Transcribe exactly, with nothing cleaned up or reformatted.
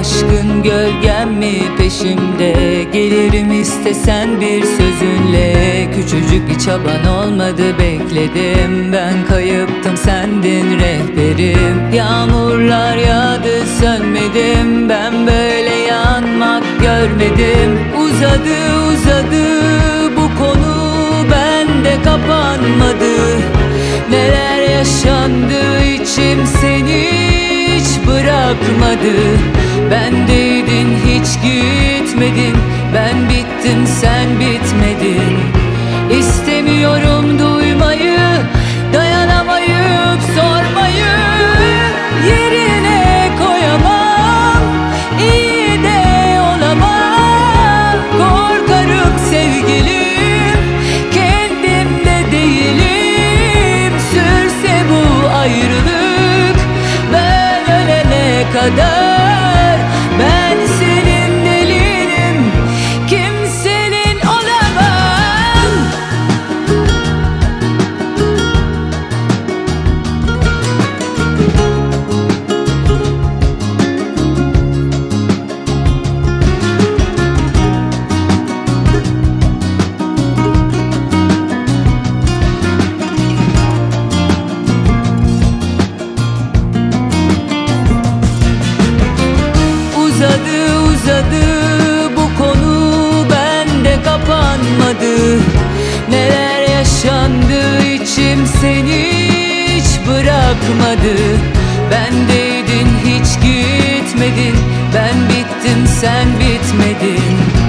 aşkın gölgem mi peşimde? Gelirim istesen bir sözünle. Küçücük bir çaban olmadı, bekledim. Ben kayıptım, sendin rehberim. Yağmurlar yağdı, sönmedim. Ben böyle yanmak görmedim. Uzadı uzadı bu konu, bende kapanmadı. Neler yaşandı, içim seni hiç bırakmadı. Bendeydin, hiç gitmedin. Ben bittim, sen bitmedin. İstemiyorum duymayı, dayanamayıp sormayı. Yerine koyamam, iyi de olamam. Korkarım sevgilim, kendimde değilim. Sürse bu ayrılık ben ölene kadar, ben senin delinim, kimsenin olamam. Uzadı uzadı bu konu, bende kapanmadı. Neler yaşandı, içim seni hiç bırakmadı. Bendeydin, hiç gitmedin. Ben bittim, sen bitmedin.